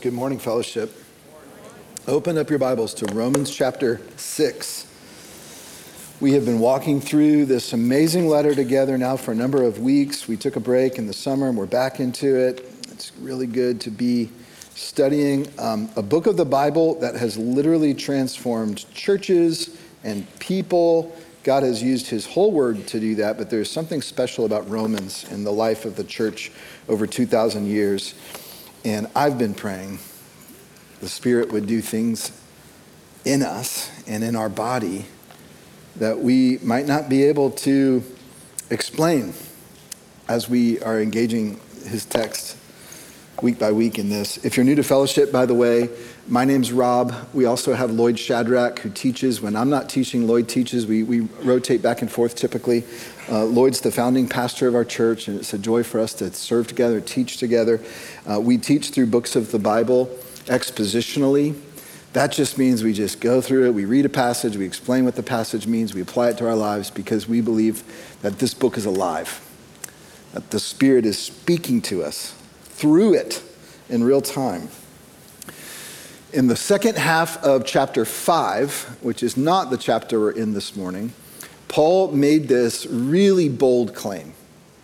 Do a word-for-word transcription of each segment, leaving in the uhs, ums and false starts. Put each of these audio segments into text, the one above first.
Good morning, fellowship. Open up your Bibles to Romans chapter six. We have been walking through this amazing letter together now for a number of weeks. We took a break in the summer and we're back into it. It's really good to be studying um, a book of the Bible that has literally transformed churches and people. God has used his whole word to do that, but there's something special about Romans in the life of the church over two thousand years. And I've been praying the Spirit would do things in us and in our body that we might not be able to explain as we are engaging his text week by week in this. If you're new to fellowship, by the way, my name's Rob. We also have Lloyd Shadrach, who teaches. When I'm not teaching, Lloyd teaches. We we rotate back and forth typically. Uh, Lloyd's the founding pastor of our church, and it's a joy for us to serve together, teach together. Uh, we teach through books of the Bible expositionally. That just means we just go through it. We read a passage. We explain what the passage means. We apply it to our lives because we believe that this book is alive, that the Spirit is speaking to us through it in real time. In the second half of chapter five, which is not the chapter we're in this morning, Paul made this really bold claim.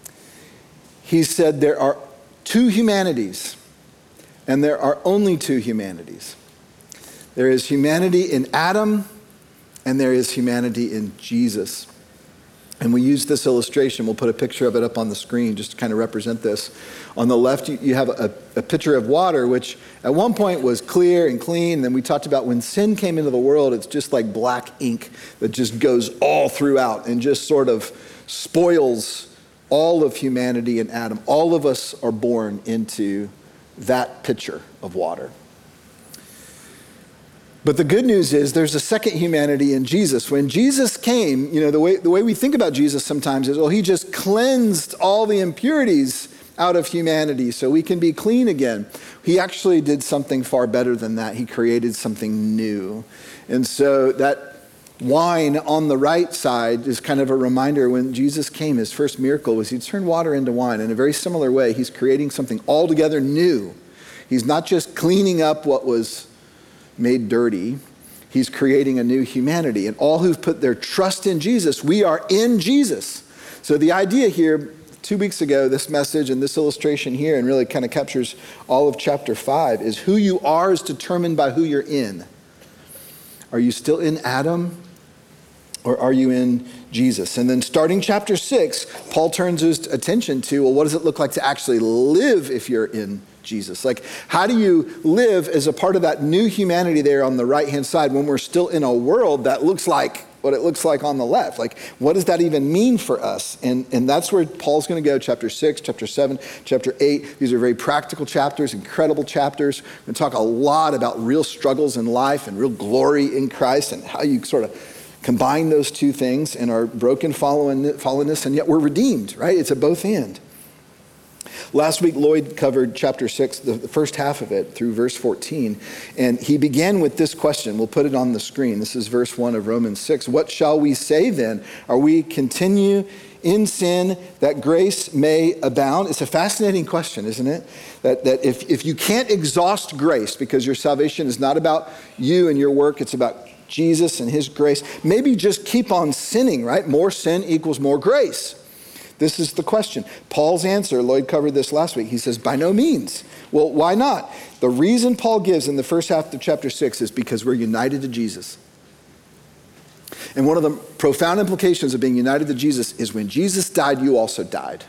He said there are two humanities, and there are only two humanities. There is humanity in Adam, and there is humanity in Jesus. And we use this illustration. We'll put a picture of it up on the screen just to kind of represent this. On the left, you, you have a, a picture of water, which at one point was clear and clean. Then we talked about when sin came into the world, it's just like black ink that just goes all throughout and just sort of spoils all of humanity in Adam. All of us are born into that picture of water. But the good news is there's a second humanity in Jesus. When Jesus came, you know, the way the way we think about Jesus sometimes is, well, he just cleansed all the impurities out of humanity so we can be clean again. He actually did something far better than that. He created something new. And so that wine on the right side is kind of a reminder when Jesus came, his first miracle was he turned water into wine. In a very similar way, he's creating something altogether new. He's not just cleaning up what was made dirty. He's creating a new humanity. And all who've put their trust in Jesus, we are in Jesus. So the idea here, two weeks ago, this message and this illustration here, and really kind of captures all of chapter five, is who you are is determined by who you're in. Are you still in Adam, or are you in Jesus? And then starting chapter six, Paul turns his attention to, well, what does it look like to actually live if you're in Jesus? Like, how do you live as a part of that new humanity there on the right-hand side when we're still in a world that looks like what it looks like on the left? Like, what does that even mean for us? And, and that's where Paul's going to go, chapter six, chapter seven, chapter eight. These are very practical chapters, incredible chapters. We're going to talk a lot about real struggles in life and real glory in Christ and how you sort of combine those two things in our broken fallenness, and yet we're redeemed, right? It's a both and. Last week, Lloyd covered chapter six, the first half of it, through verse fourteen. And he began with this question. We'll put it on the screen. This is verse one of Romans six. What shall we say then? Are we continue in sin that grace may abound? It's a fascinating question, isn't it? That, that if, if you can't exhaust grace because your salvation is not about you and your work, it's about Jesus and his grace, maybe just keep on sinning, right? More sin equals more grace. This is the question. Paul's answer, Lloyd covered this last week. He says, by no means. Well, why not? The reason Paul gives in the first half of chapter six is because we're united to Jesus. And one of the profound implications of being united to Jesus is when Jesus died, you also died.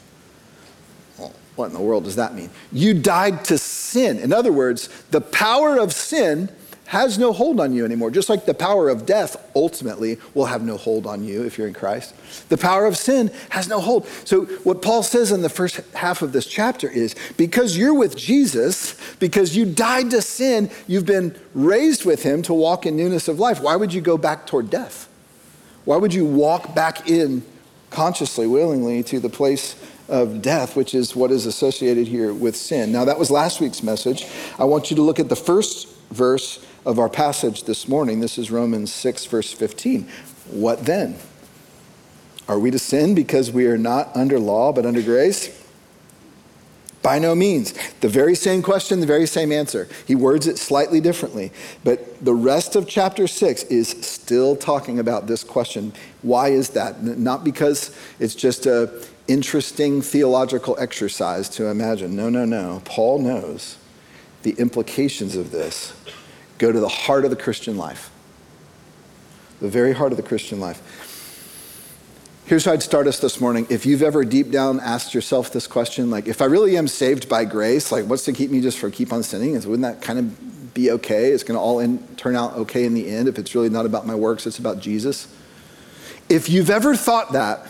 Well, what in the world does that mean? You died to sin. In other words, the power of sin has no hold on you anymore. Just like the power of death ultimately will have no hold on you if you're in Christ. The power of sin has no hold. So what Paul says in the first half of this chapter is, because you're with Jesus, because you died to sin, you've been raised with him to walk in newness of life. Why would you go back toward death? Why would you walk back in consciously, willingly to the place of death, which is what is associated here with sin? Now, that was last week's message. I want you to look at the first verse of our passage this morning. This is Romans six, verse fifteen. What then? Are we to sin because we are not under law but under grace? By no means. The very same question, the very same answer. He words it slightly differently. But the rest of chapter six is still talking about this question. Why is that? Not because it's just an interesting theological exercise to imagine. No, no, no. Paul knows the implications of this go to the heart of the Christian life. The very heart of the Christian life. Here's how I'd start us this morning. If you've ever deep down asked yourself this question, like, if I really am saved by grace, like, what's to keep me just from keep on sinning? Is, wouldn't that kind of be okay? It's going to all in, turn out okay in the end if it's really not about my works, it's about Jesus. If you've ever thought that,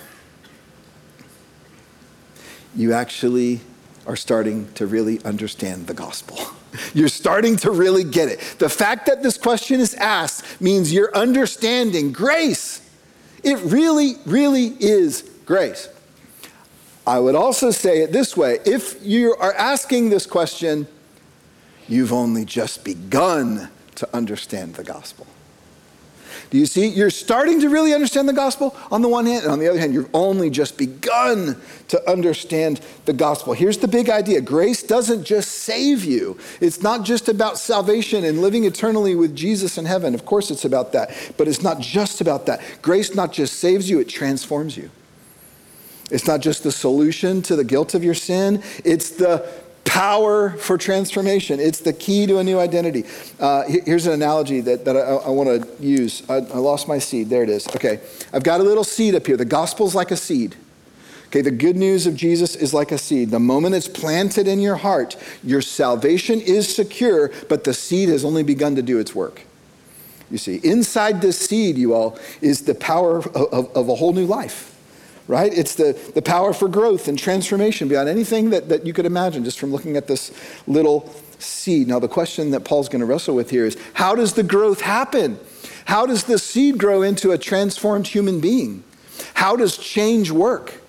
you actually are starting to really understand the gospel. You're starting to really get it. The fact that this question is asked means you're understanding grace. It really, really is grace. I would also say it this way. If you are asking this question, you've only just begun to understand the gospel. Do you see? You're starting to really understand the gospel on the one hand, and on the other hand, you've only just begun to understand the gospel. Here's the big idea. Grace doesn't just save you. It's not just about salvation and living eternally with Jesus in heaven. Of course it's about that, but it's not just about that. Grace not just saves you, it transforms you. It's not just the solution to the guilt of your sin. It's the power for transformation. It's the key to a new identity. Uh, here's an analogy that, that I, I want to use. I, I lost my seed. There it is. Okay. I've got a little seed up here. The gospel's like a seed. Okay. The good news of Jesus is like a seed. The moment it's planted in your heart, your salvation is secure, but the seed has only begun to do its work. You see, inside this seed, you all, is the power of, of, of a whole new life. Right? It's the, the power for growth and transformation beyond anything that, that you could imagine just from looking at this little seed. Now, the question that Paul's going to wrestle with here is, how does the growth happen? How does the seed grow into a transformed human being? How does change work?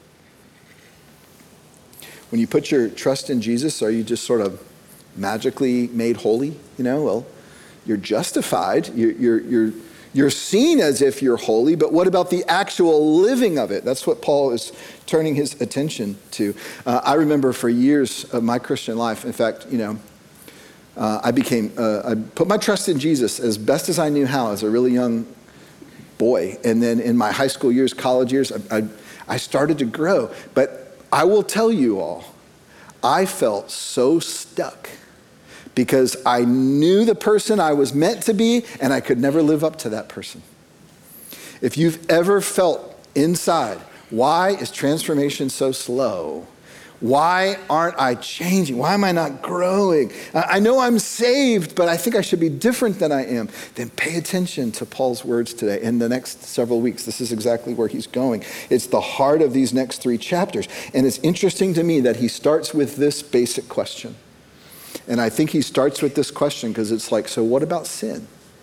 When you put your trust in Jesus, are you just sort of magically made holy? You know, well, you're justified. You're, you're, you're You're seen as if you're holy, but what about the actual living of it? That's what Paul is turning his attention to. Uh, I remember for years of my Christian life, in fact, you know, uh, I became, uh, I put my trust in Jesus as best as I knew how as a really young boy. And then in my high school years, college years, I, I, I started to grow. But I will tell you all, I felt so stuck, because I knew the person I was meant to be, and I could never live up to that person. If you've ever felt inside, why is transformation so slow? Why aren't I changing? Why am I not growing? I know I'm saved, but I think I should be different than I am. Then pay attention to Paul's words today. In the next several weeks, this is exactly where he's going. It's the heart of these next three chapters. And it's interesting to me that he starts with this basic question. And I think he starts with this question because it's like, so what about sin?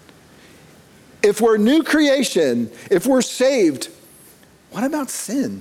If we're new creation, if we're saved, what about sin?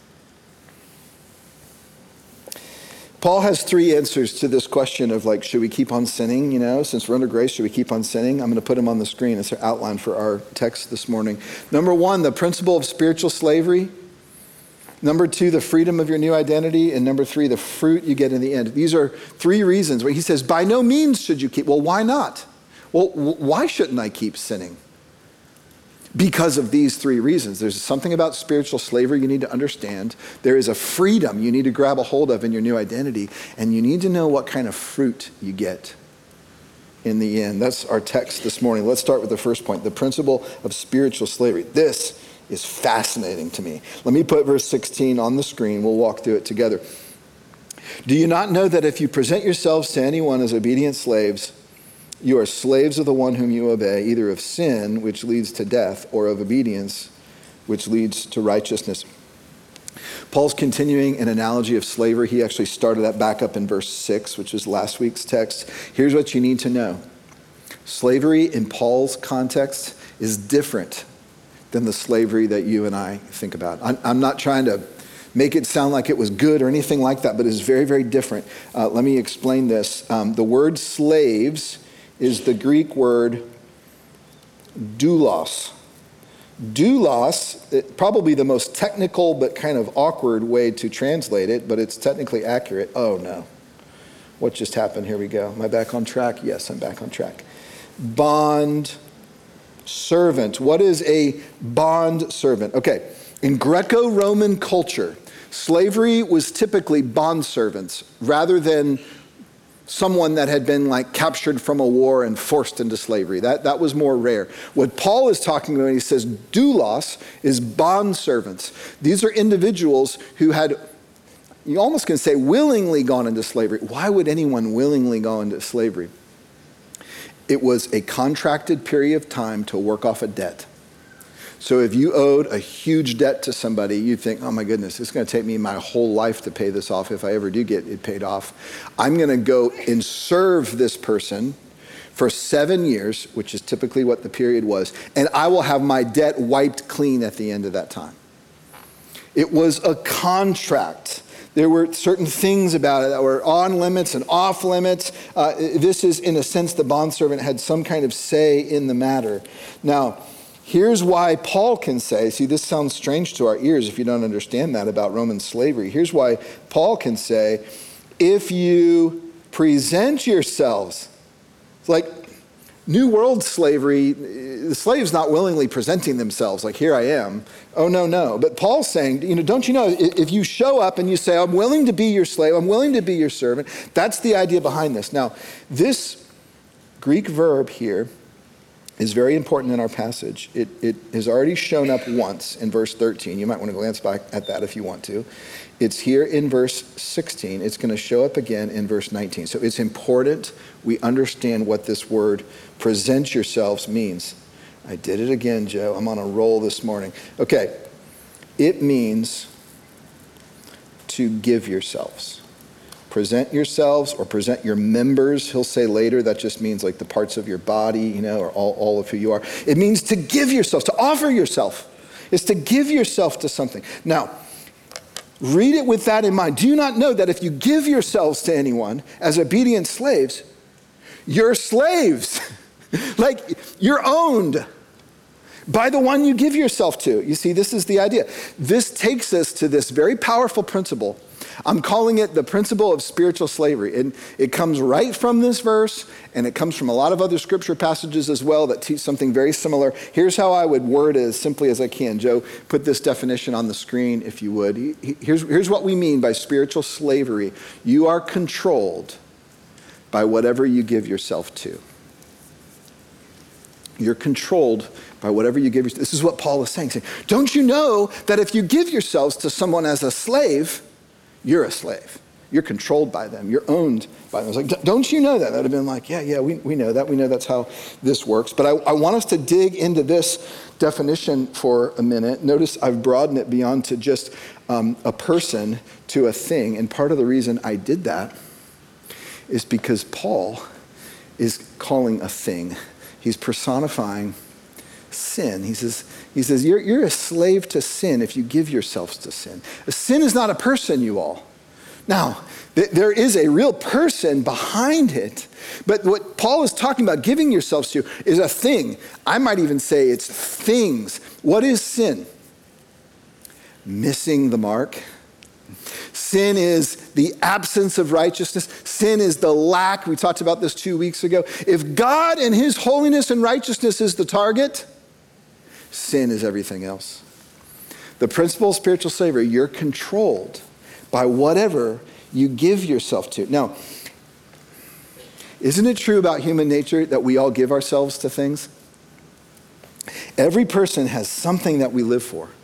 Paul has three answers to this question of like, should we keep on sinning? You know, since we're under grace, should we keep on sinning? I'm going to put them on the screen as an outline for our text this morning. Number one, the principle of spiritual slavery. Number two, the freedom of your new identity. And number three, the fruit you get in the end. These are three reasons where he says, by no means should you keep. Well, why not? Well, why shouldn't I keep sinning? Because of these three reasons. There's something about spiritual slavery you need to understand. There is a freedom you need to grab a hold of in your new identity. And you need to know what kind of fruit you get in the end. That's our text this morning. Let's start with the first point, the principle of spiritual slavery. This is fascinating to me. Let me put verse sixteen on the screen. We'll walk through it together. Do you not know that if you present yourselves to anyone as obedient slaves, you are slaves of the one whom you obey, either of sin, which leads to death, or of obedience, which leads to righteousness? Paul's continuing an analogy of slavery. He actually started that back up in verse six, which is last week's text. Here's what you need to know. Slavery in Paul's context is different than the slavery that you and I think about. I'm not trying to make it sound like it was good or anything like that, but it's very, very different. Uh, let me explain this. Um, the word slaves is the Greek word doulos. Doulos, it, probably the most technical but kind of awkward way to translate it, but it's technically accurate. Oh no. What just happened? Here we go. Am I back on track? Yes, I'm back on track. Bond servant. What is a bond servant? Okay, in Greco-Roman culture, slavery was typically bond servants rather than someone that had been like captured from a war and forced into slavery. That, that was more rare. What Paul is talking about when he says doulos is bond servants. These are individuals who had, you almost can say, willingly gone into slavery. Why would anyone willingly go into slavery? It was a contracted period of time to work off a debt. So if you owed a huge debt to somebody, you'd think, oh my goodness, it's going to take me my whole life to pay this off if I ever do get it paid off. I'm going to go and serve this person for seven years, which is typically what the period was, and I will have my debt wiped clean at the end of that time. It was a contract. There were certain things about it that were on limits and off limits. Uh, this is, in a sense, the bondservant had some kind of say in the matter. Now, here's why Paul can say, see, this sounds strange to our ears if you don't understand that about Roman slavery. Here's why Paul can say, if you present yourselves, it's like New World slavery, the slave's not willingly presenting themselves like, here I am. Oh, no, no. But Paul's saying, you know, don't you know, if you show up and you say, I'm willing to be your slave, I'm willing to be your servant, that's the idea behind this. Now, this Greek verb here is very important in our passage. It, it has already shown up once in verse thirteen. You might want to glance back at that if you want to. It's here in verse sixteen. It's going to show up again in verse nineteen. So it's important we understand what this word present yourselves means. I did it again, Joe. I'm on a roll this morning. Okay. It means to give yourselves. Present yourselves or present your members. He'll say later that just means like the parts of your body, you know, or all, all of who you are. It means to give yourself, to offer yourself. It's to give yourself to something. Now, read it with that in mind. Do you not know that if you give yourselves to anyone as obedient slaves, you're slaves? Like you're owned by the one you give yourself to. You see, this is the idea. This takes us to this very powerful principle. I'm calling it the principle of spiritual slavery. And it comes right from this verse, and it comes from a lot of other scripture passages as well that teach something very similar. Here's how I would word it as simply as I can. Joe, put this definition on the screen if you would. Here's, here's what we mean by spiritual slavery. You are controlled by whatever you give yourself to. You're controlled by whatever you give yourself. This is what Paul is saying. saying. Don't you know that if you give yourselves to someone as a slave, you're a slave. You're controlled by them. You're owned by them. It's like, don't you know that? That would have been like, yeah, yeah, we, we know that. We know that's how this works. But I, I want us to dig into this definition for a minute. Notice I've broadened it beyond to just um, a person to a thing. And part of the reason I did that is because Paul is calling a thing. He's personifying sin. He says, he says you're, you're a slave to sin if you give yourselves to sin. Sin is not a person, you all. Now, th- there is a real person behind it, but what Paul is talking about giving yourselves to is a thing. I might even say it's things. What is sin? Missing the mark. Sin is the absence of righteousness. Sin is the lack. We talked about this two weeks ago. If God and his holiness and righteousness is the target, sin is everything else. The principle of spiritual slavery, you're controlled by whatever you give yourself to. Now, isn't it true about human nature that we all give ourselves to things? Every person has something that we live for.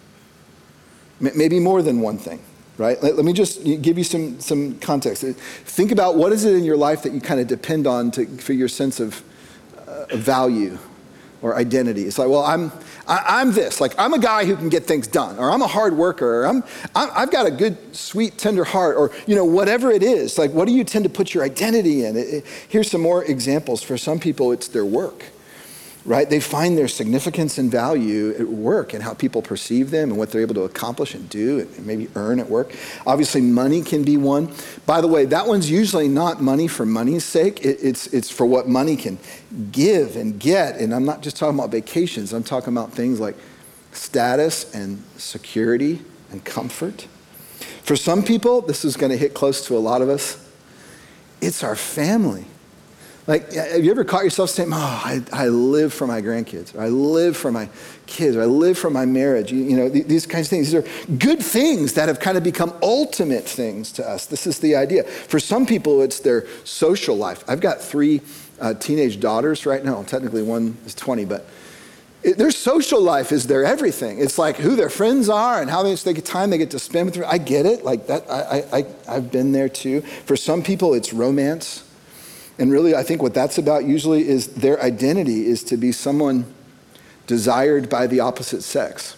Maybe more than one thing, right? Let, let me just give you some, some context. Think about what is it in your life that you kind of depend on to, for your sense of uh, value or identity. It's like, well, I'm I, I'm this. Like, I'm a guy who can get things done, or I'm a hard worker, or I'm, I'm I've got a good, sweet, tender heart, or you know, whatever it is. Like, what do you tend to put your identity in? It, it, here's some more examples. For some people, it's their work. Right? They find their significance and value at work and how people perceive them and what they're able to accomplish and do and maybe earn at work. Obviously, money can be one. By the way, that one's usually not money for money's sake. It, it's, it's for what money can give and get. And I'm not just talking about vacations. I'm talking about things like status and security and comfort. For some people, this is going to hit close to a lot of us. It's our family. Like, have you ever caught yourself saying, oh, I, I live for my grandkids, or I live for my kids, or I live for my marriage? You, you know, th- these kinds of things. These are good things that have kind of become ultimate things to us. This is the idea. For some people, it's their social life. I've got three uh, teenage daughters right now. Technically, one is twenty, but it, their social life is their everything. It's like who their friends are and how much they get time they get to spend with them. I get it. Like that, I, I, I, I've been there too. For some people, it's romance. And really, I think what that's about usually is their identity is to be someone desired by the opposite sex.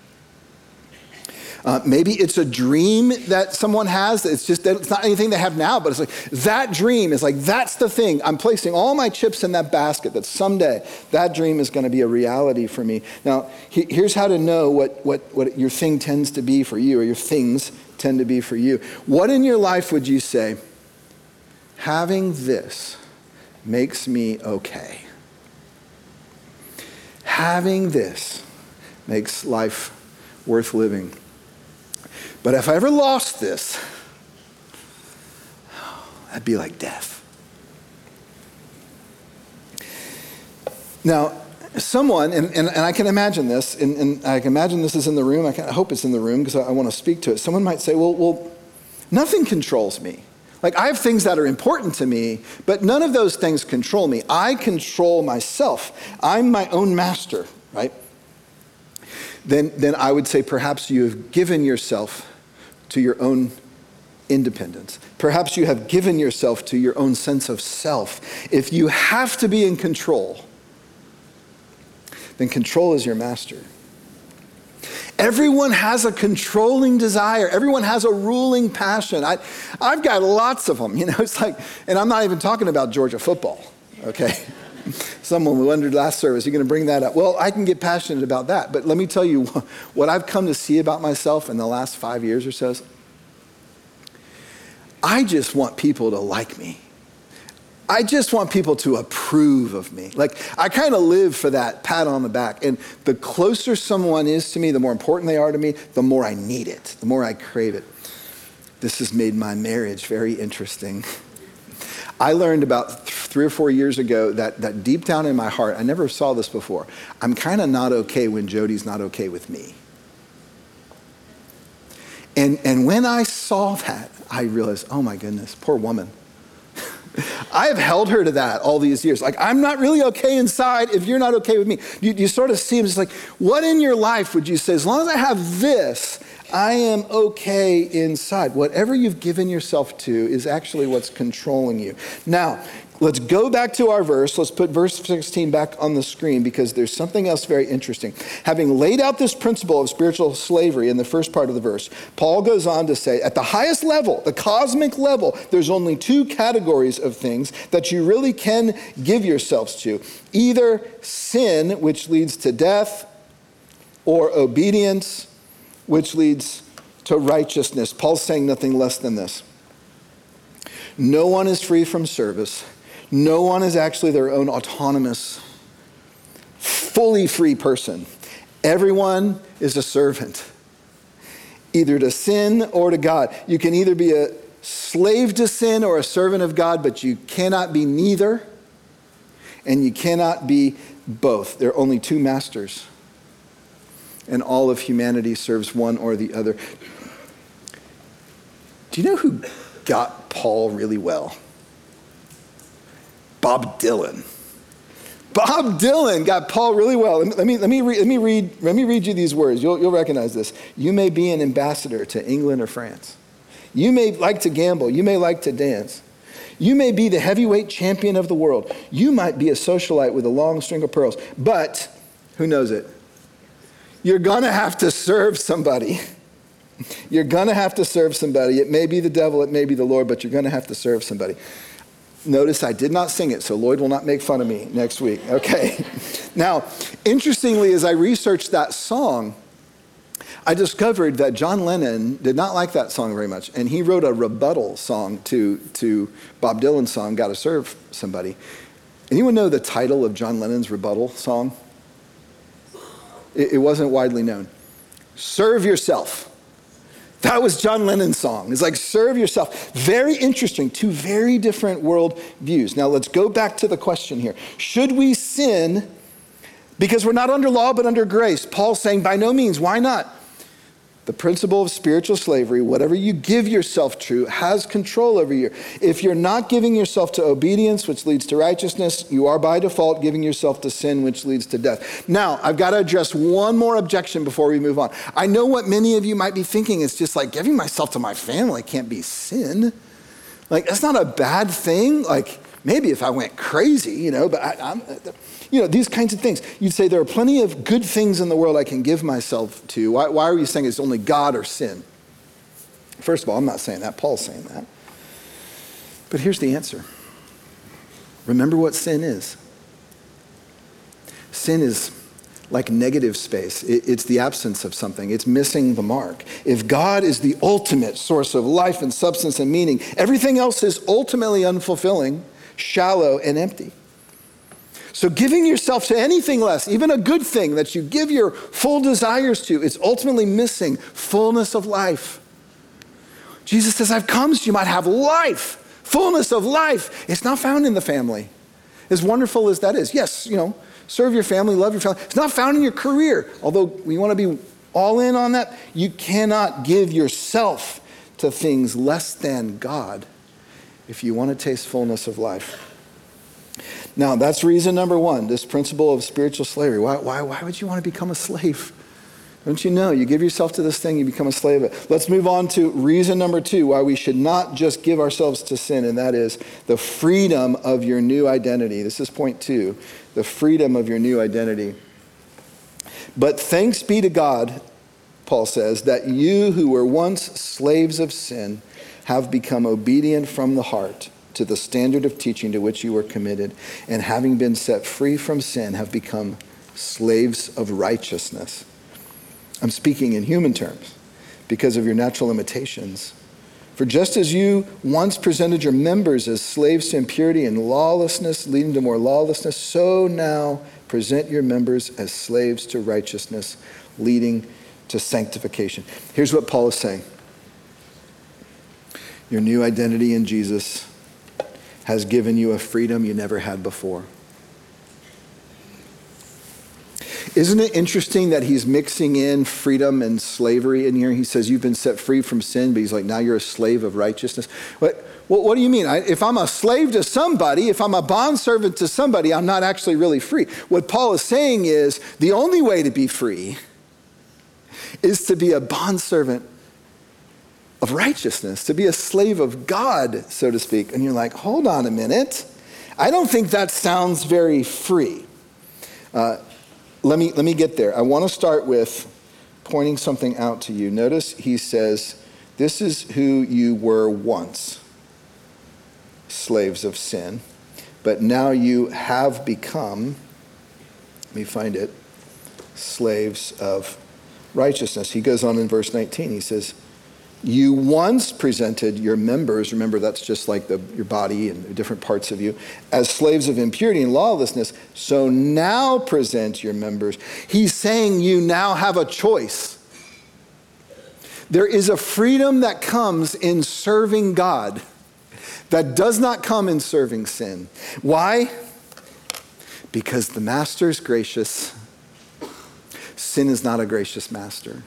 Uh, maybe it's a dream that someone has. It's just that it's not anything they have now, but it's like that dream is like, that's the thing. I'm placing all my chips in that basket that someday that dream is going to be a reality for me. Now, he, here's how to know what, what, what your thing tends to be for you, or your things tend to be for you. What in your life would you say, having this makes me okay? Having this makes life worth living. But if I ever lost this, that'd be like death. Now, someone, and, and, and I can imagine this, and, and I can imagine this is in the room. I, can, I hope it's in the room because I, I want to speak to it. Someone might say, well, well, nothing controls me. Like, I have things that are important to me, but none of those things control me. I control myself. I'm my own master, right? Then, then I would say perhaps you have given yourself to your own independence. Perhaps you have given yourself to your own sense of self. If you have to be in control, then control is your master. Everyone has a controlling desire. Everyone has a ruling passion. I, I've got lots of them. You know, it's like, and I'm not even talking about Georgia football, okay? Someone wondered last service, you're going to bring that up. Well, I can get passionate about that, but let me tell you what I've come to see about myself in the last five years or so. I just want people to like me. I just want people to approve of me. Like, I kind of live for that pat on the back. And the closer someone is to me, the more important they are to me, the more I need it, the more I crave it. This has made my marriage very interesting. I learned about th- three or four years ago that, that deep down in my heart, I never saw this before, I'm kind of not okay when Jody's not okay with me. And, and when I saw that, I realized, oh my goodness, poor woman. I have held her to that all these years. Like, I'm not really okay inside if you're not okay with me. You, you sort of see, it's like, what in your life would you say, as long as I have this, I am okay inside? Whatever you've given yourself to is actually what's controlling you. Now, let's go back to our verse. Let's put verse sixteen back on the screen because there's something else very interesting. Having laid out this principle of spiritual slavery in the first part of the verse, Paul goes on to say, at the highest level, the cosmic level, there's only two categories of things that you really can give yourselves to. Either sin, which leads to death, or obedience, which leads to righteousness. Paul's saying nothing less than this. No one is free from service. No one is actually their own autonomous, fully free person. Everyone is a servant, either to sin or to God. You can either be a slave to sin or a servant of God, but you cannot be neither, and you cannot be both. There are only two masters, and all of humanity serves one or the other. Do you know who got Paul really well? Bob Dylan. Bob Dylan got Paul really well. Let me, let me, read, let me, read, let me read you these words. You'll, you'll recognize this. You may be an ambassador to England or France. You may like to gamble. You may like to dance. You may be the heavyweight champion of the world. You might be a socialite with a long string of pearls. But, who knows it? You're going to have to serve somebody. You're going to have to serve somebody. It may be the devil, it may be the Lord, but you're going to have to serve somebody. Notice I did not sing it, so Lloyd will not make fun of me next week. Okay. Now, interestingly, as I researched that song, I discovered that John Lennon did not like that song very much, and he wrote a rebuttal song to, to Bob Dylan's song, Gotta Serve Somebody. Anyone know the title of John Lennon's rebuttal song? It, it wasn't widely known. Serve yourself. That was John Lennon's song. It's like, serve yourself. Very interesting. Two very different world views. Now let's go back to the question here. Should we sin because we're not under law but under grace? Paul's saying by no means. Why not? The principle of spiritual slavery, whatever you give yourself to, has control over you. If you're not giving yourself to obedience, which leads to righteousness, you are by default giving yourself to sin, which leads to death. Now, I've got to address one more objection before we move on. I know what many of you might be thinking. It's just like, giving myself to my family can't be sin. Like, that's not a bad thing. Like, maybe if I went crazy, you know, but I, I'm... You know, these kinds of things. You'd say there are plenty of good things in the world I can give myself to. Why, why are you saying it's only God or sin? First of all, I'm not saying that. Paul's saying that. But here's the answer. Remember what sin is. Sin is like negative space. It, it's the absence of something. It's missing the mark. If God is the ultimate source of life and substance and meaning, everything else is ultimately unfulfilling, shallow, and empty. So giving yourself to anything less, even a good thing that you give your full desires to, is ultimately missing fullness of life. Jesus says, I've come so you might have life, fullness of life. It's not found in the family. As wonderful as that is. Yes, you know, serve your family, love your family. It's not found in your career. Although we want to be all in on that, you cannot give yourself to things less than God if you want to taste fullness of life. Now, that's reason number one, this principle of spiritual slavery. Why, why, why would you want to become a slave? Don't you know? You give yourself to this thing, you become a slave of it. Let's move on to reason number two, why we should not just give ourselves to sin, and that is the freedom of your new identity. This is point two, the freedom of your new identity. But thanks be to God, Paul says, that you who were once slaves of sin have become obedient from the heart to the standard of teaching to which you were committed, and having been set free from sin, have become slaves of righteousness. I'm speaking in human terms because of your natural limitations. For just as you once presented your members as slaves to impurity and lawlessness, leading to more lawlessness, so now present your members as slaves to righteousness, leading to sanctification. Here's what Paul is saying. Your new identity in Jesus has given you a freedom you never had before. Isn't it interesting that he's mixing in freedom and slavery in here? He says you've been set free from sin, but he's like, now you're a slave of righteousness. What, what, what do you mean? I, if I'm a slave to somebody, if I'm a bondservant to somebody, I'm not actually really free. What Paul is saying is the only way to be free is to be a bondservant of righteousness, to be a slave of God, so to speak. And you're like, hold on a minute. I don't think that sounds very free. Uh, let me, let me get there. I want to start with pointing something out to you. Notice he says, this is who you were once, slaves of sin, but now you have become, let me find it, slaves of righteousness. He goes on in verse nineteen, he says, you once presented your members, remember that's just like the, your body and different parts of you, as slaves of impurity and lawlessness, so now present your members. He's saying you now have a choice. There is a freedom that comes in serving God that does not come in serving sin. Why? Because the master is gracious. Sin is not a gracious master.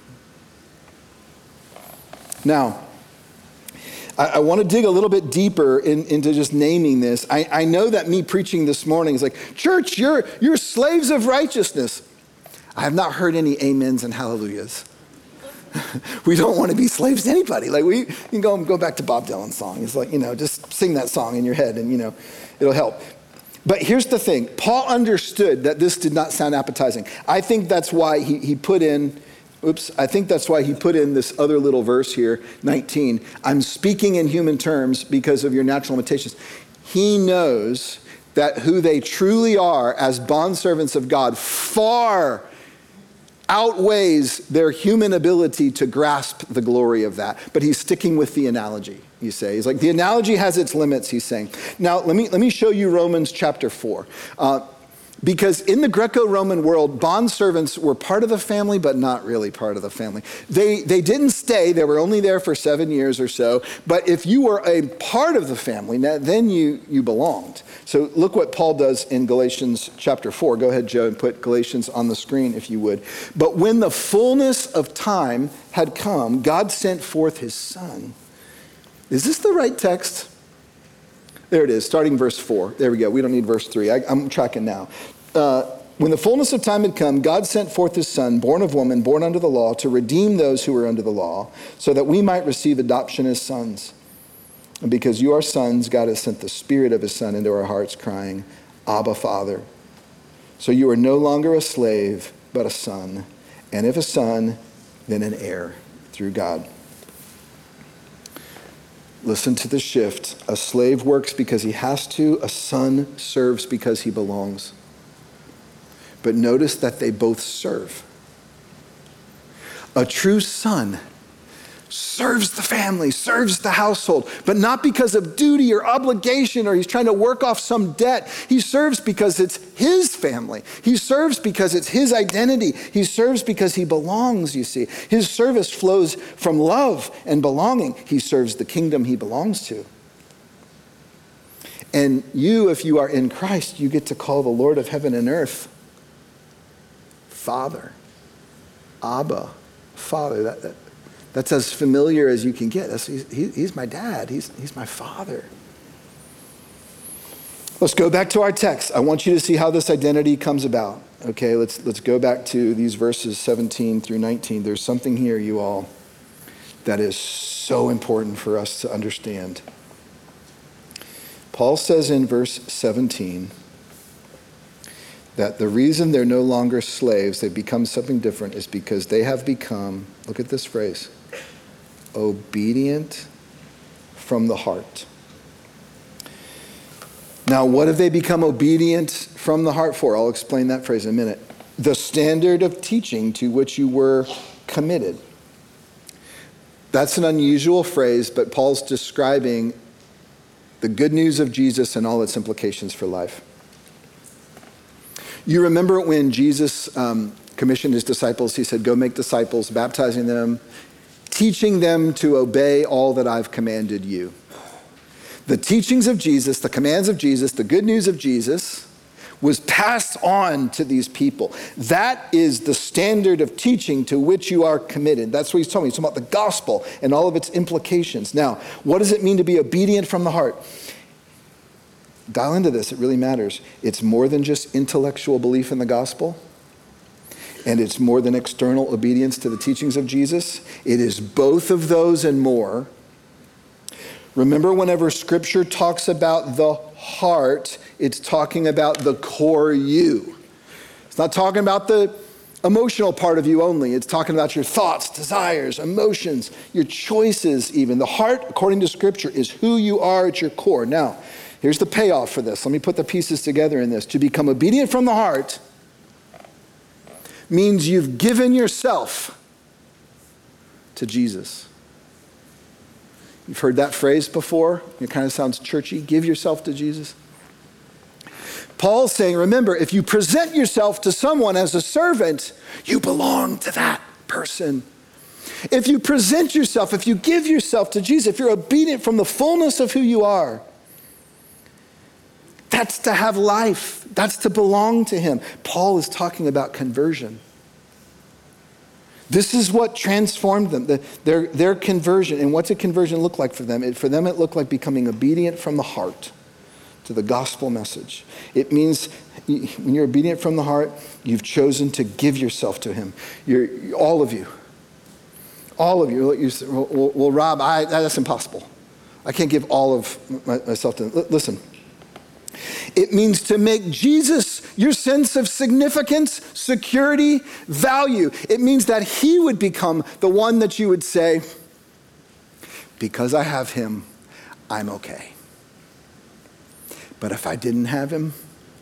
Now, I, I want to dig a little bit deeper in, into just naming this. I, I know that me preaching this morning is like, church, you're, you're slaves of righteousness. I have not heard any amens and hallelujahs. We don't want to be slaves to anybody. Like we you can go go back to Bob Dylan's song. It's like, you know, just sing that song in your head and, you know, it'll help. But here's the thing. Paul understood that this did not sound appetizing. I think that's why he, he put in Oops, I think that's why he put in this other little verse here, nineteen. I'm speaking in human terms because of your natural limitations. He knows that who they truly are as bondservants of God far outweighs their human ability to grasp the glory of that. But he's sticking with the analogy, you say. He's like, the analogy has its limits, he's saying. Now, let me, let me show you Romans chapter four. Uh, Because in the Greco-Roman world, bondservants were part of the family, but not really part of the family. They, they didn't stay. They were only there for seven years or so. But if you were a part of the family, then you, you belonged. So look what Paul does in Galatians chapter four. Go ahead, Joe, and put Galatians on the screen if you would. But when the fullness of time had come, God sent forth his son. Is this the right text? There it is, starting verse four. There we go. We don't need verse three. I, I'm tracking now. Uh, when the fullness of time had come, God sent forth his son, born of woman, born under the law, to redeem those who were under the law, so that we might receive adoption as sons. And because you are sons, God has sent the Spirit of his Son into our hearts, crying, Abba, Father. So you are no longer a slave, but a son. And if a son, then an heir through God. Listen to the shift. A slave works because he has to. A son serves because he belongs. But notice that they both serve. A true son serves the family, serves the household, but not because of duty or obligation or he's trying to work off some debt. He serves because it's his family. He serves because it's his identity. He serves because he belongs, you see. His service flows from love and belonging. He serves the kingdom he belongs to. And you, if you are in Christ, you get to call the Lord of heaven and earth Father. Abba, Father. That, that, that's as familiar as you can get. That's, he's, he, he's my dad. He's, he's my father. Let's go back to our text. I want you to see how this identity comes about. Okay, let's, let's go back to these verses seventeen through nineteen. There's something here, you all, that is so important for us to understand. Paul says in verse seventeen that the reason they're no longer slaves, they've become something different, is because they have become, look at this phrase, obedient from the heart. Now, what have they become obedient from the heart for? I'll explain that phrase in a minute. The standard of teaching to which you were committed. That's an unusual phrase, but Paul's describing the good news of Jesus and all its implications for life. You remember when Jesus um, commissioned his disciples, he said, go make disciples, baptizing them, teaching them to obey all that I've commanded you. The teachings of Jesus, the commands of Jesus, the good news of Jesus was passed on to these people. That is the standard of teaching to which you are committed. That's what he's talking about. He's talking about the gospel and all of its implications. Now, what does it mean to be obedient from the heart? Dial into this, it really matters. It's more than just intellectual belief in the gospel, and it's more than external obedience to the teachings of Jesus. It is both of those and more. Remember, whenever Scripture talks about the heart, it's talking about the core you. It's not talking about the emotional part of you only. It's talking about your thoughts, desires, emotions, your choices even. The heart, according to Scripture, is who you are at your core. Now, here's the payoff for this. Let me put the pieces together in this. To become obedient from the heart means you've given yourself to Jesus. You've heard that phrase before. It kind of sounds churchy. Give yourself to Jesus. Paul's saying, remember, if you present yourself to someone as a servant, you belong to that person. If you present yourself, if you give yourself to Jesus, if you're obedient from the fullness of who you are, that's to have life. That's to belong to him. Paul is talking about conversion. This is what transformed them, the, their, their conversion. And what's a conversion look like for them? It, for them, it looked like becoming obedient from the heart to the gospel message. It means when you're obedient from the heart, you've chosen to give yourself to him. You're, all of you. All of you. you say, well, well, Rob, I, that's impossible. I can't give all of my, myself to him. L- listen. It means to make Jesus your sense of significance, security, value. It means that he would become the one that you would say, because I have him, I'm okay. But if I didn't have him,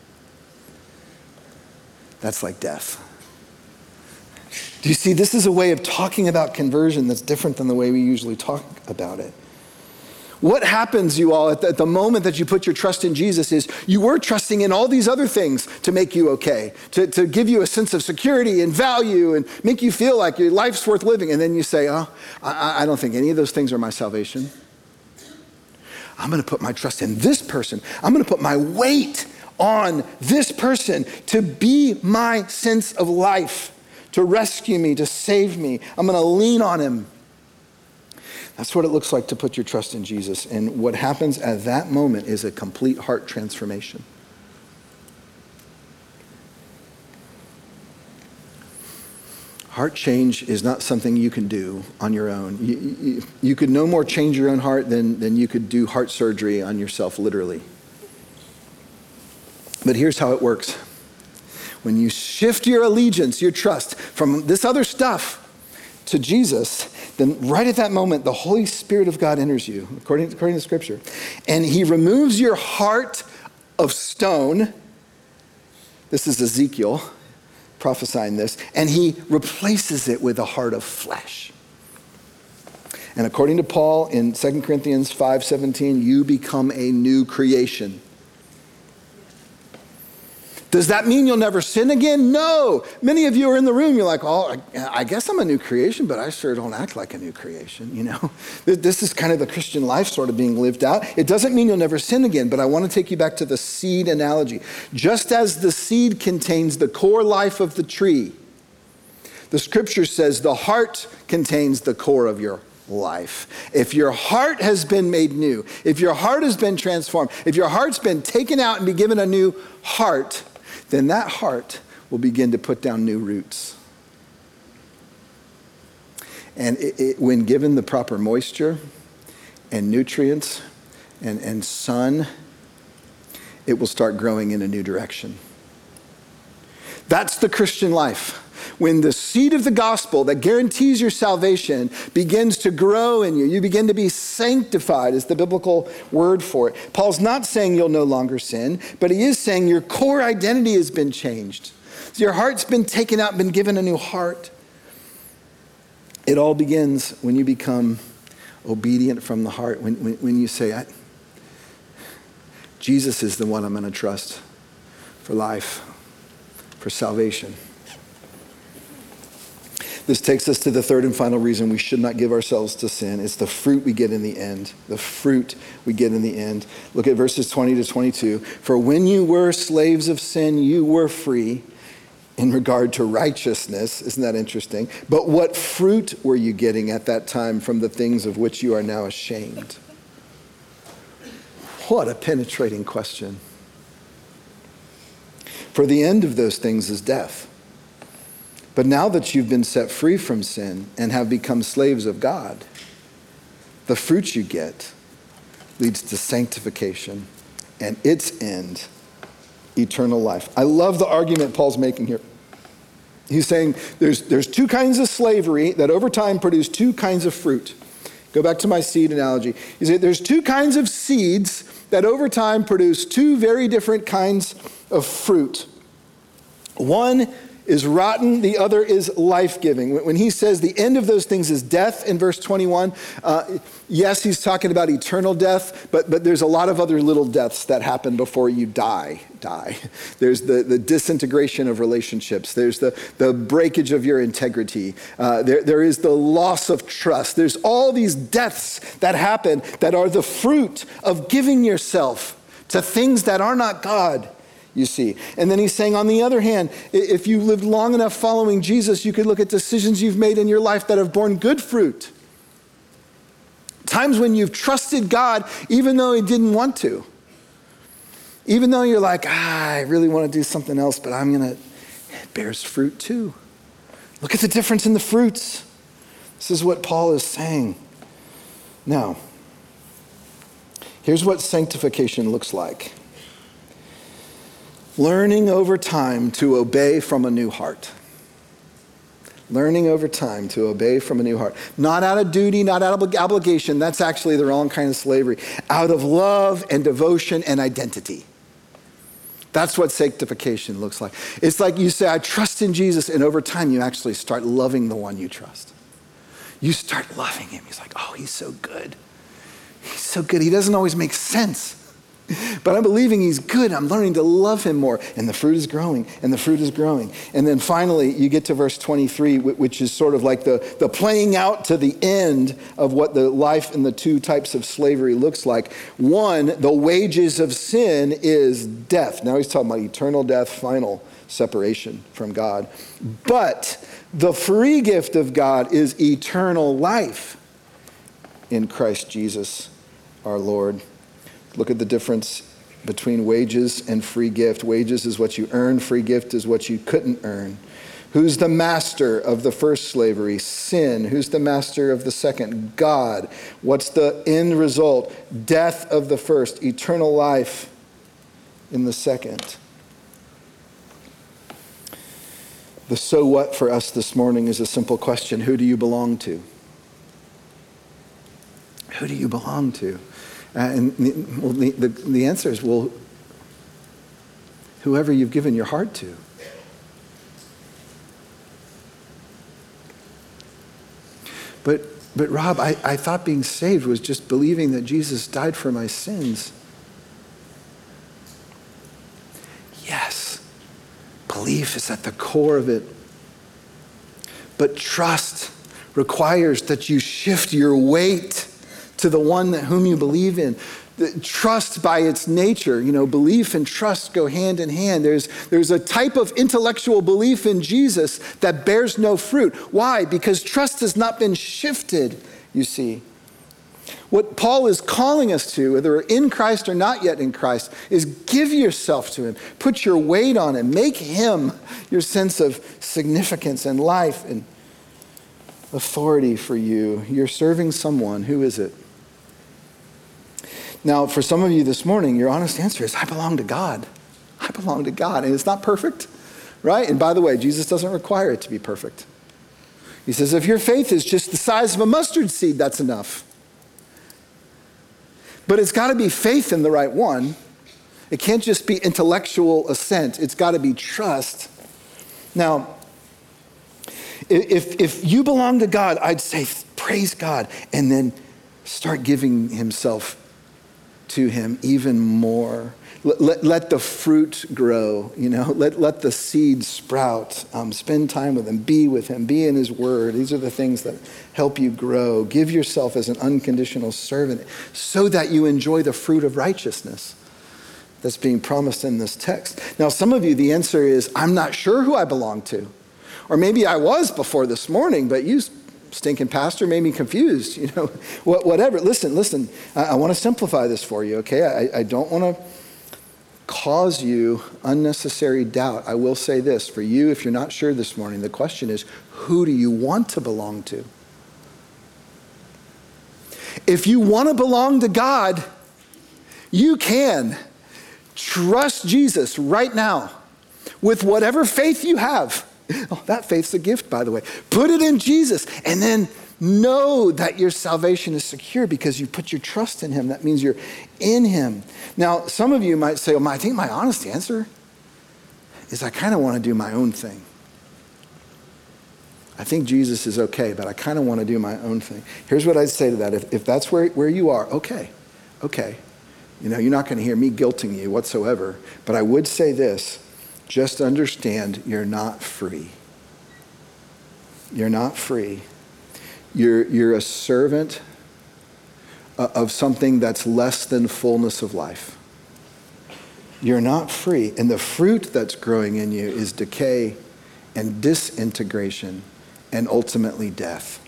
that's like death. Do you see, this is a way of talking about conversion that's different than the way we usually talk about it. What happens, you all, at the, at the moment that you put your trust in Jesus is you were trusting in all these other things to make you okay, to, to give you a sense of security and value and make you feel like your life's worth living. And then you say, oh, I, I don't think any of those things are my salvation. I'm going to put my trust in this person. I'm going to put my weight on this person to be my sense of life, to rescue me, to save me. I'm going to lean on him. That's what it looks like to put your trust in Jesus. And what happens at that moment is a complete heart transformation. Heart change is not something you can do on your own. You, you, you could no more change your own heart than, than you could do heart surgery on yourself, literally. But here's how it works. When you shift your allegiance, your trust from this other stuff to Jesus, then right at that moment, the Holy Spirit of God enters you, according, according to Scripture. And he removes your heart of stone. This is Ezekiel prophesying this. And he replaces it with a heart of flesh. And according to Paul in Second Corinthians five seventeen, you become a new creation. Does that mean you'll never sin again? No. Many of you are in the room. You're like, oh, I guess I'm a new creation, but I sure don't act like a new creation. You know, this is kind of the Christian life sort of being lived out. It doesn't mean you'll never sin again, but I want to take you back to the seed analogy. Just as the seed contains the core life of the tree, the scripture says the heart contains the core of your life. If your heart has been made new, if your heart has been transformed, if your heart's been taken out and be given a new heart, then that heart will begin to put down new roots. And it, it, when given the proper moisture and nutrients and, and sun, it will start growing in a new direction. That's the Christian life. When the seed of the gospel that guarantees your salvation begins to grow in you, you begin to be sanctified, is the biblical word for it. Paul's not saying you'll no longer sin, but he is saying your core identity has been changed. So your heart's been taken out, been given a new heart. It all begins when you become obedient from the heart, when, when, when you say, I, Jesus is the one I'm going to trust for life, for salvation. This takes us to the third and final reason we should not give ourselves to sin. It's the fruit we get in the end. The fruit we get in the end. Look at verses twenty to twenty-two. For when you were slaves of sin, you were free in regard to righteousness. Isn't that interesting? But what fruit were you getting at that time from the things of which you are now ashamed? What a penetrating question. For the end of those things is death. But now that you've been set free from sin and have become slaves of God, the fruit you get leads to sanctification and its end, eternal life. I love the argument Paul's making here. He's saying there's, there's two kinds of slavery that over time produce two kinds of fruit. Go back to my seed analogy. He said there's two kinds of seeds that over time produce two very different kinds of fruit. One is rotten, the other is life-giving. When he says the end of those things is death in verse twenty-one, uh, yes, he's talking about eternal death, but, but there's a lot of other little deaths that happen before you die. die. There's the, the disintegration of relationships. There's the, the breakage of your integrity. Uh, there, there is the loss of trust. There's all these deaths that happen that are the fruit of giving yourself to things that are not God. You see. And then he's saying, on the other hand, if you lived long enough following Jesus, you could look at decisions you've made in your life that have borne good fruit. Times when you've trusted God even though he didn't want to. Even though you're like, ah, I really want to do something else, but I'm going to, it bears fruit too. Look at the difference in the fruits. This is what Paul is saying. Now, here's what sanctification looks like. Learning over time to obey from a new heart. Learning over time to obey from a new heart. Not out of duty, not out of obligation. That's actually the wrong kind of slavery. Out of love and devotion and identity. That's what sanctification looks like. It's like you say, I trust in Jesus, and over time you actually start loving the one you trust. You start loving him. He's like, oh, he's so good. He's so good. He doesn't always make sense. But I'm believing he's good. I'm learning to love him more. And the fruit is growing, and the fruit is growing. And then finally, you get to verse twenty-three, which is sort of like the, the playing out to the end of what the life in the two types of slavery looks like. One, the wages of sin is death. Now he's talking about eternal death, final separation from God. But the free gift of God is eternal life in Christ Jesus our Lord. Look at the difference between wages and free gift. Wages is what you earn. Free gift is what you couldn't earn. Who's the master of the first slavery? Sin. Who's the master of the second? God. What's the end result? Death of the first. Eternal life in the second. The so what for us this morning is a simple question. Who do you belong to? Who do you belong to? Uh, and the, well, the, the, the answer is, well, whoever you've given your heart to. But, but Rob, I, I thought being saved was just believing that Jesus died for my sins. Yes, belief is at the core of it. But trust requires that you shift your weight to the one that whom you believe in. The trust by its nature, you know, belief and trust go hand in hand. There's, there's a type of intellectual belief in Jesus that bears no fruit. Why? Because trust has not been shifted, you see. What Paul is calling us to, whether we're in Christ or not yet in Christ, is give yourself to him. Put your weight on him. Make him your sense of significance and life and authority for you. You're serving someone. Who is it? Now, for some of you this morning, your honest answer is, I belong to God. I belong to God. And it's not perfect, right? And by the way, Jesus doesn't require it to be perfect. He says, if your faith is just the size of a mustard seed, that's enough. But it's got to be faith in the right one. It can't just be intellectual assent. It's got to be trust. Now, if, if you belong to God, I'd say, praise God, and then start giving himself to him even more. Let, let, let the fruit grow, you know, let, let the seed sprout. Um, spend time with him, be with him, be in his word. These are the things that help you grow. Give yourself as an unconditional servant so that you enjoy the fruit of righteousness that's being promised in this text. Now, some of you, the answer is, I'm not sure who I belong to. Or maybe I was before this morning, but you stinking pastor made me confused, you know, whatever. Listen, listen, I, I want to simplify this for you, okay? I, I don't want to cause you unnecessary doubt. I will say this, for you, if you're not sure this morning, the question is, who do you want to belong to? If you want to belong to God, you can trust Jesus right now with whatever faith you have. Oh, that faith's a gift, by the way. Put it in Jesus, and then know that your salvation is secure because you put your trust in him. That means you're in him. Now, some of you might say, well, I think my honest answer is I kind of want to do my own thing. I think Jesus is okay, but I kind of want to do my own thing. Here's what I'd say to that. If, if that's where, where you are, okay, okay. You know, you're not going to hear me guilting you whatsoever, but I would say this. Just understand you're not free. You're not free. You're, you're a servant of something that's less than fullness of life. You're not free. And the fruit that's growing in you is decay and disintegration and ultimately death.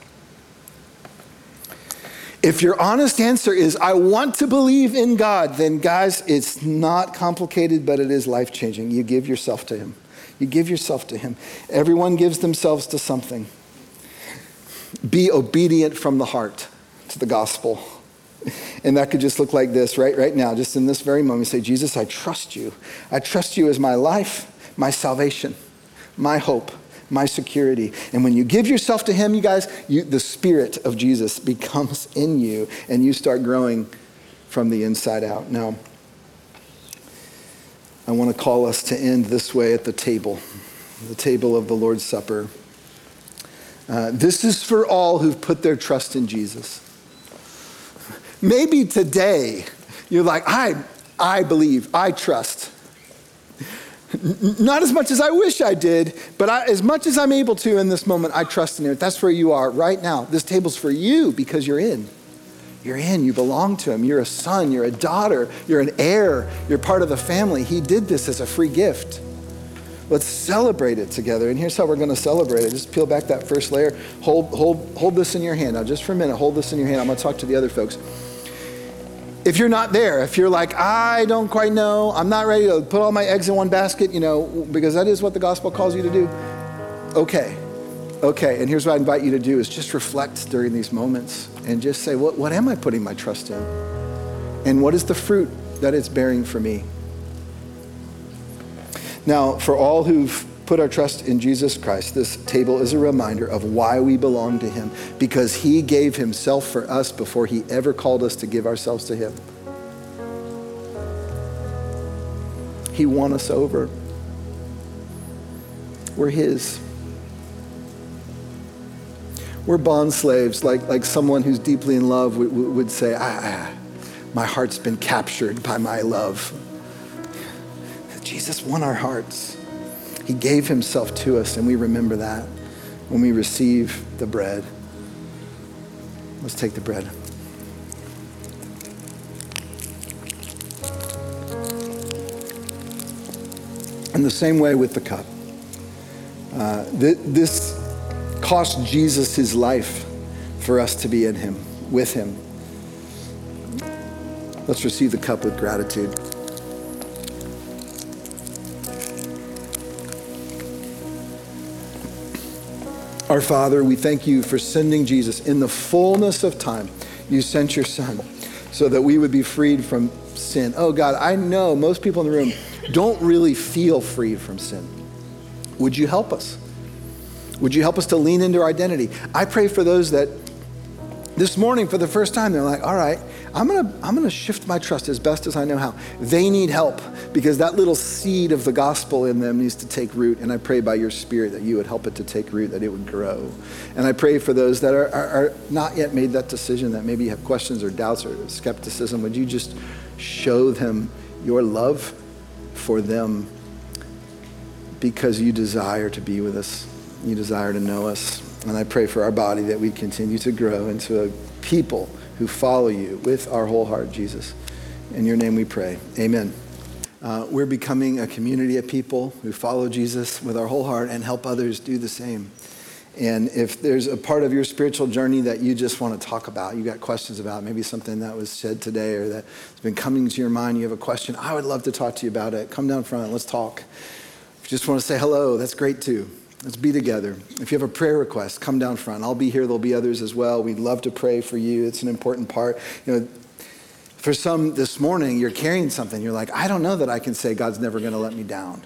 If your honest answer is, I want to believe in God, then guys, it's not complicated, but it is life-changing. You give yourself to him. You give yourself to him. Everyone gives themselves to something. Be obedient from the heart to the gospel. And that could just look like this right, right now, just in this very moment. Say, Jesus, I trust you. I trust you as my life, my salvation, my hope, my security. And when you give yourself to him, you guys, you, the Spirit of Jesus becomes in you, and you start growing from the inside out. Now, I want to call us to end this way at the table, the table of the Lord's Supper. Uh, this is for all who've put their trust in Jesus. Maybe today you're like, I, I believe, I trust. N- not as much as I wish I did, but I, as much as I'm able to in this moment, I trust in it. That's where you are right now. This table's for you because you're in. You're in, you belong to him. You're a son, you're a daughter, you're an heir, you're part of the family. He did this as a free gift. Let's celebrate it together. And here's how we're going to celebrate it. Just peel back that first layer. Hold, hold, hold this in your hand. Now, just for a minute, hold this in your hand. I'm going to talk to the other folks. If you're not there, if you're like, I don't quite know, I'm not ready to put all my eggs in one basket, you know, because that is what the gospel calls you to do. Okay, okay. And here's what I invite you to do is just reflect during these moments and just say, what, what am I putting my trust in? And what is the fruit that it's bearing for me? Now, for all who've put our trust in Jesus Christ, this table is a reminder of why we belong to him, because he gave himself for us before he ever called us to give ourselves to him. He won us over. We're his. We're bond slaves, like, like someone who's deeply in love would, would say, ah, my heart's been captured by my love. Jesus won our hearts. He gave himself to us, and we remember that when we receive the bread. Let's take the bread. In the same way with the cup. Uh, th- this cost Jesus his life for us to be in him, with him. Let's receive the cup with gratitude. Our Father, we thank you for sending Jesus in the fullness of time. You sent your son so that we would be freed from sin. Oh God, I know most people in the room don't really feel freed from sin. Would you help us? Would you help us to lean into our identity? I pray for those that this morning for the first time, they're like, all right, I'm gonna, I'm gonna shift my trust as best as I know how. They need help because that little seed of the gospel in them needs to take root. And I pray by your Spirit that you would help it to take root, that it would grow. And I pray for those that are, are, are not yet made that decision, that maybe have questions or doubts or skepticism. Would you just show them your love for them because you desire to be with us. You desire to know us. And I pray for our body that we continue to grow into a people who follow you with our whole heart, Jesus. In your name we pray. Amen. Uh, we're becoming a community of people who follow Jesus with our whole heart and help others do the same. And if there's a part of your spiritual journey that you just want to talk about, you got questions about, maybe something that was said today or that's been coming to your mind, you have a question, I would love to talk to you about it. Come down front, let's talk. If you just want to say hello, that's great too. Let's be together. If you have a prayer request, come down front. I'll be here. There'll be others as well. We'd love to pray for you. It's an important part. You know, for some this morning, you're carrying something. You're like, I don't know that I can say God's never going to let me down.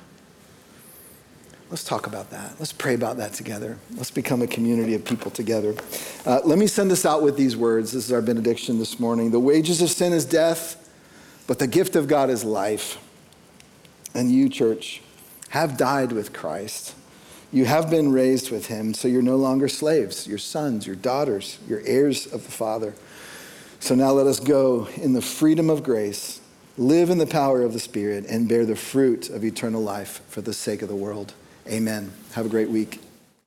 Let's talk about that. Let's pray about that together. Let's become a community of people together. Uh, let me send us out with these words. This is our benediction this morning. The wages of sin is death, but the gift of God is life. And you, church, have died with Christ. You have been raised with him, so you're no longer slaves. You're sons, you're daughters, you're heirs of the Father. So now let us go in the freedom of grace, live in the power of the Spirit, and bear the fruit of eternal life for the sake of the world. Amen. Have a great week.